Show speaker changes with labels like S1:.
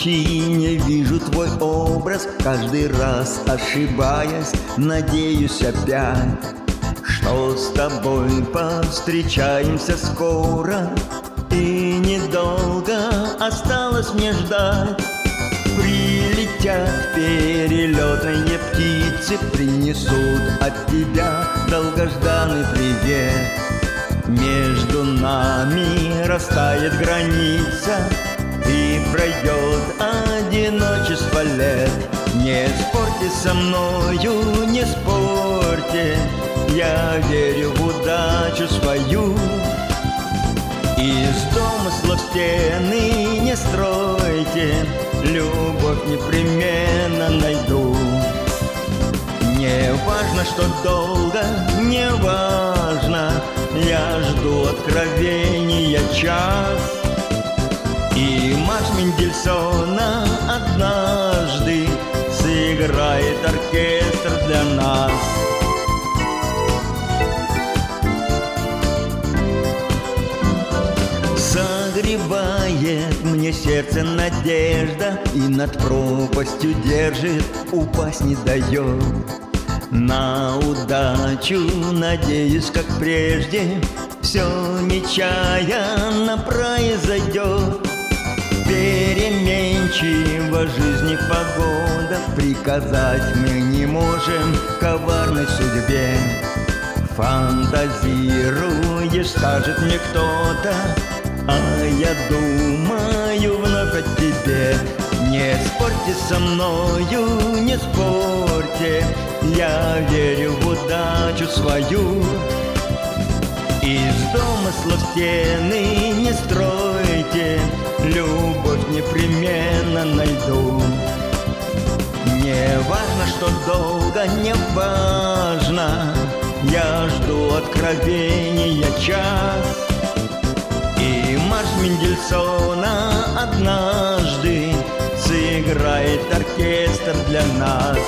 S1: пучине вижу твой образ, каждый раз ошибаясь, надеюсь опять, что с тобой повстречаемся скоро. И недолго осталось мне ждать. Прилетят перелетные птицы, принесут от тебя долгожданный привет. Между нами растает граница, и пройдет одиночество лет. Не спорьте со мною, не спорьте, я верю в удачу свою. Из домыслов стены не стройте, любовь непременно найду. Не важно, что долго, не важно, я жду откровения час. И марш Мендельсона однажды сыграет оркестр для нас. Согревает мне сердце надежда, и над пропастью держит, упасть не дает. На удачу надеюсь, как прежде, все нечаянно произойдет. Переменчива жизни погода, приказать мы не можем коварной судьбе. Фантазируешь, скажет мне кто-то, а я думаю вновь о тебе. Не спорьте со мною, не спорьте, я верю в удачу свою. Из домыслов стены не стройте, любовь непременно найду. Не важно, что долго, не важно, я жду откровения час. И марш Мендельсона однажды сыграет оркестр для нас.